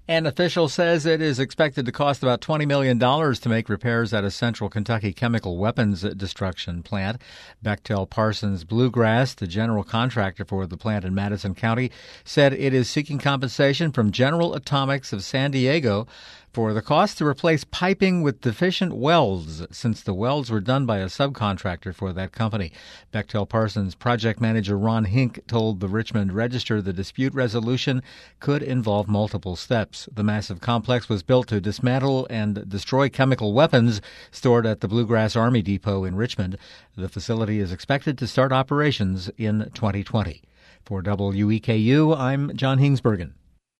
An official says it is expected to cost about $20 million to make repairs at a Central Kentucky chemical weapons destruction plant. Bechtel Parsons Bluegrass, the general contractor for the plant in Madison County, said it is seeking compensation from General Atomics of San Diego for the cost to replace piping with deficient welds, since the welds were done by a subcontractor for that company. Bechtel Parsons project manager Ron Hink told the Richmond Register the dispute resolution could involve multiple steps. The massive complex was built to dismantle and destroy chemical weapons stored at the Bluegrass Army Depot in Richmond. The facility is expected to start operations in 2020. For WEKU, I'm John Hingsbergen.